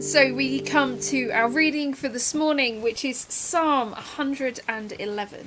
So we come to our reading for this morning, which is Psalm 111.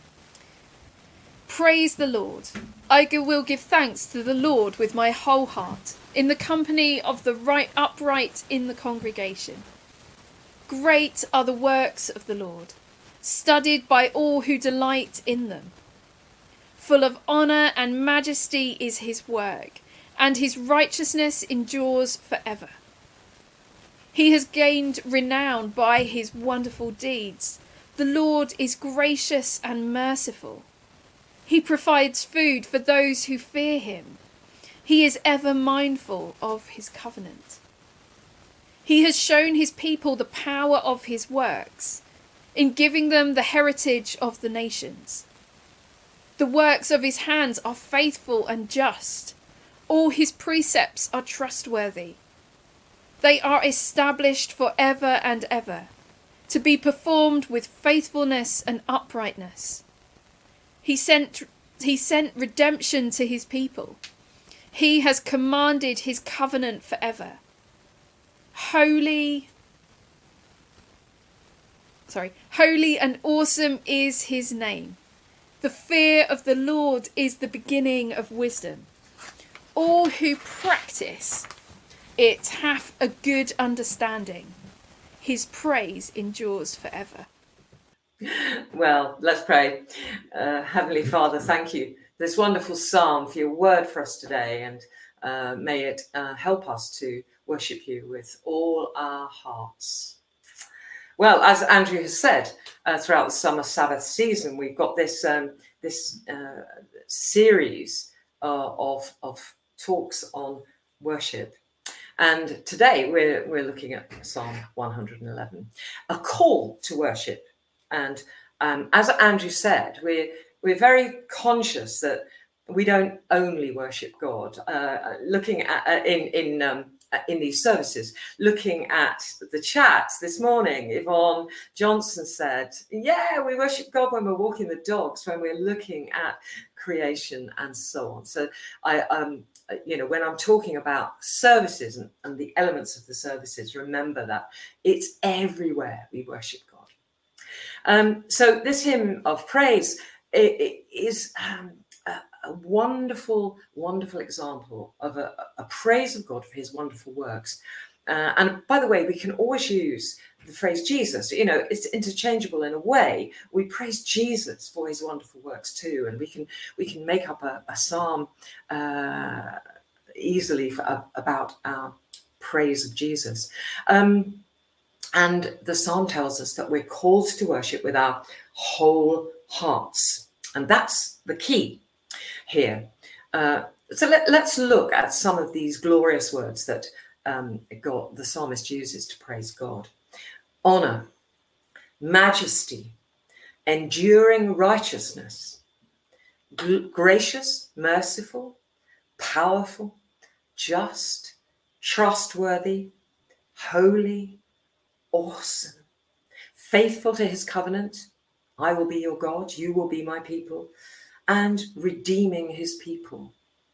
Praise the Lord. I will give thanks to the Lord with my whole heart, in the company of the upright in the congregation. Great are the works of the Lord, studied by all who delight in them. Full of honour and majesty is his work, and his righteousness endures forever. He has gained renown by his wonderful deeds. The Lord is gracious and merciful. He provides food for those who fear him. He is ever mindful of his covenant. He has shown his people the power of his works, in giving them the heritage of the nations. The works of his hands are faithful and just. All his precepts are trustworthy. They are established forever and ever, to be performed with faithfulness and uprightness. He sent redemption to his people. He has commanded his covenant forever. Holy and awesome is his name. The fear of the Lord is the beginning of wisdom. All who practice it hath a good understanding. His praise endures forever. Well, let's pray. Heavenly Father, thank you for this wonderful psalm, for your word for us today, and may it help us to worship you with all our hearts. Well, as Andrew has said, throughout the summer Sabbath season, we've got this series of talks on worship. And today we're looking at Psalm 111, a call to worship. And as Andrew said, we're very conscious that we don't only worship God. Looking at in these services, looking at the chats this morning, Yvonne Johnson said, "Yeah, we worship God when we're walking the dogs, when we're looking at creation, and so on." So when I'm talking about services and the elements of the services, remember that it's everywhere we worship God. So this hymn of praise is a wonderful, wonderful example of a praise of God for his wonderful works. And by the way, we can always use the phrase Jesus. It's interchangeable in a way. We praise Jesus for his wonderful works too, and we can make up a psalm easily about our praise of Jesus. And the psalm tells us that we're called to worship with our whole hearts, and that's the key here. So let's look at some of these glorious words that the psalmist uses to praise God. Honor, majesty, enduring righteousness, gracious, merciful, powerful, just, trustworthy, holy, awesome, faithful to his covenant. I will be your God, you will be my people, and redeeming his people.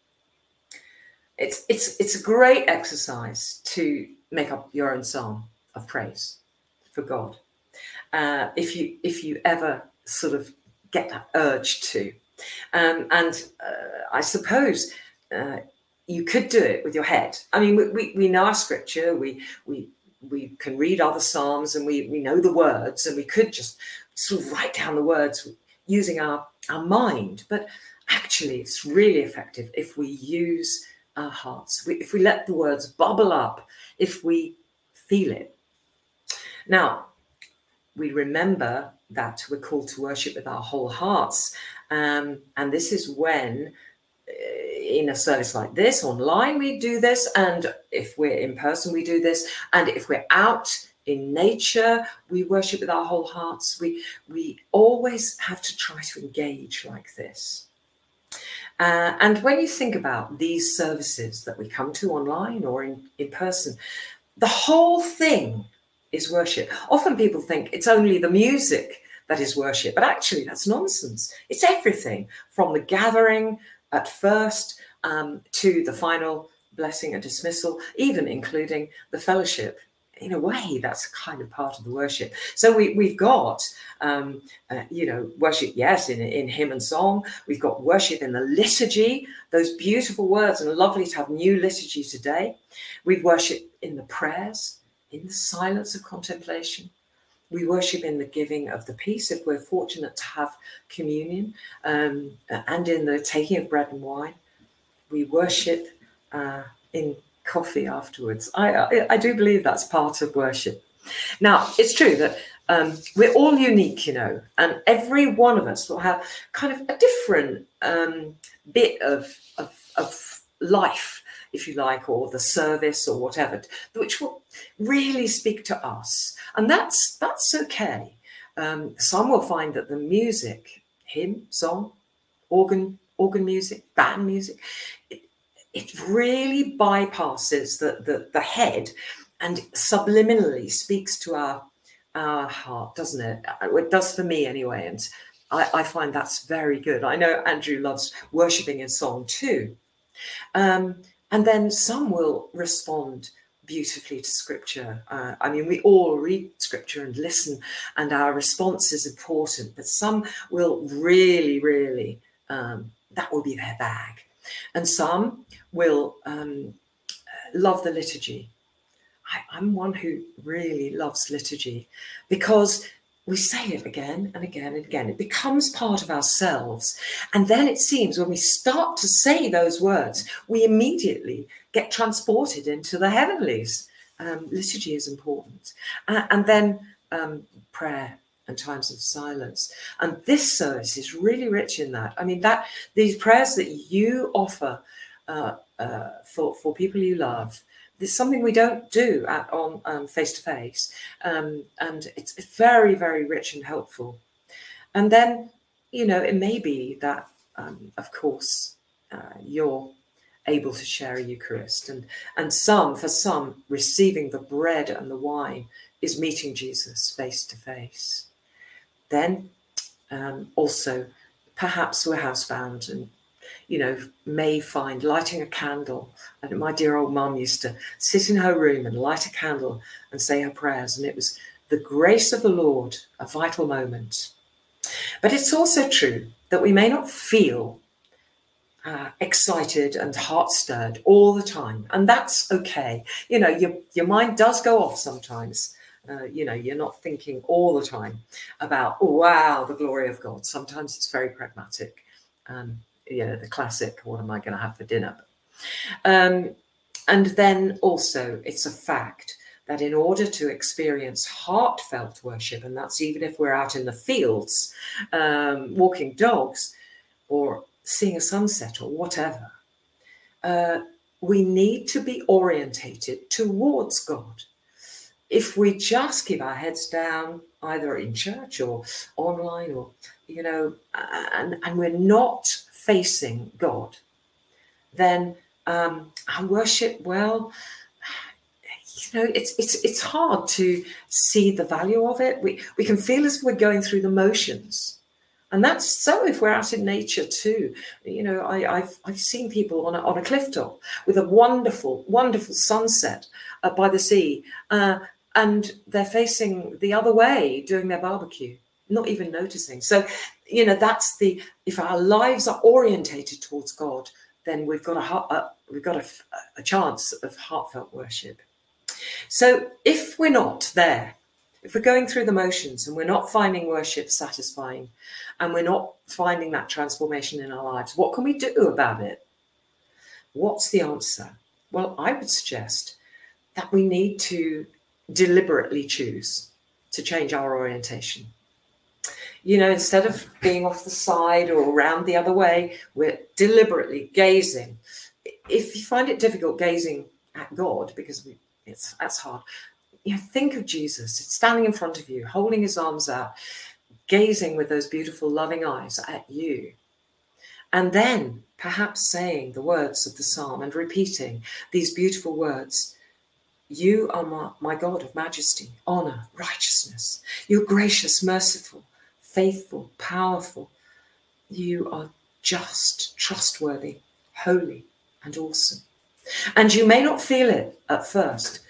It's a great exercise to make up your own psalm of praise for God. If you ever sort of get that urge to, and I suppose you could do it with your head. I mean, we know our scripture. We can read other psalms, and we know the words, and we could just sort of write down the words using our mind. But actually, it's really effective if we use our hearts, if we let the words bubble up, if we feel it. Now, we remember that we're called to worship with our whole hearts. And this is when, in a service like this, online, we do this. And if we're in person, we do this. And if we're out in nature, we worship with our whole hearts. We always have to try to engage like this. And when you think about these services that we come to online or in person, the whole thing is worship. Often people think it's only the music that is worship, but actually that's nonsense. It's everything from the gathering at first to the final blessing and dismissal, even including the fellowship in a way, that's kind of part of the worship. So we've got, worship, yes, in hymn and song. We've got worship in the liturgy, those beautiful words, and lovely to have new liturgy today. We've worship in the prayers, in the silence of contemplation. We worship in the giving of the peace, if we're fortunate to have communion, and in the taking of bread and wine. We worship in coffee afterwards. I do believe that's part of worship. Now, it's true that we're all unique, and every one of us will have kind of a different bit of life, if you like, or the service or whatever, which will really speak to us. And that's okay. Some will find that the music, hymn, song, organ music, band music, it really bypasses the head and subliminally speaks to our heart, doesn't it? It does for me anyway. And I find that's very good. I know Andrew loves worshipping in song too. And then some will respond beautifully to scripture. We all read scripture and listen, and our response is important, but some will really, really, that will be their bag. And some will love the liturgy. I'm one who really loves liturgy because we say it again and again and again. It becomes part of ourselves. And then it seems when we start to say those words, we immediately get transported into the heavenlies. Liturgy is important. And then prayer and times of silence. And this service is really rich in that. I mean, these prayers that you offer for people you love, it's something we don't do on face-to-face. And it's very, very rich and helpful. And then, it may be that, of course, you're able to share a Eucharist. And for some, receiving the bread and the wine is meeting Jesus face-to-face. Then also, perhaps we're housebound and, may find lighting a candle. And my dear old mum used to sit in her room and light a candle and say her prayers. And it was the grace of the Lord, a vital moment. But it's also true that we may not feel excited and heart-stirred all the time. And that's okay. Your mind does go off sometimes. You're not thinking all the time about, oh, wow, the glory of God. Sometimes it's very pragmatic. The classic, what am I going to have for dinner? And then also it's a fact that in order to experience heartfelt worship, and that's even if we're out in the fields, walking dogs or seeing a sunset or whatever, we need to be orientated towards God. If we just keep our heads down, either in church or online, or, and we're not facing God, then our worship, it's hard to see the value of it. We can feel as if we're going through the motions. And that's so if we're out in nature too. I've seen people on a cliff top with a wonderful, wonderful sunset by the sea, and they're facing the other way doing their barbecue, not even noticing. So, if our lives are orientated towards God, then we've got a chance of heartfelt worship. So if we're not there, if we're going through the motions and we're not finding worship satisfying and we're not finding that transformation in our lives, what can we do about it? What's the answer? Well, I would suggest that we need to deliberately choose to change our orientation. Instead of being off the side or around the other way, we're deliberately gazing. If you find it difficult gazing at God, because that's hard, think of Jesus standing in front of you, holding his arms out, gazing with those beautiful, loving eyes at you. And then perhaps saying the words of the psalm and repeating these beautiful words. You are my God of majesty, honor, righteousness. You're gracious, merciful, faithful, powerful. You are just, trustworthy, holy, and awesome. And you may not feel it at first,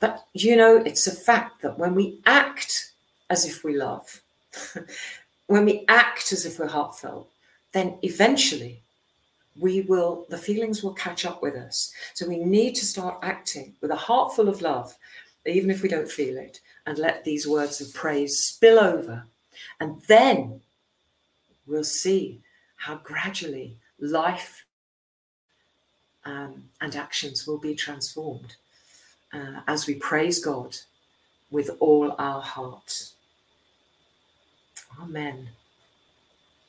But, you know, it's a fact that when we act as if we love, when we act as if we're heartfelt, then eventually the feelings will catch up with us. So we need to start acting with a heart full of love, even if we don't feel it, and let these words of praise spill over. And then we'll see how gradually life and actions will be transformed as we praise God with all our heart. Amen.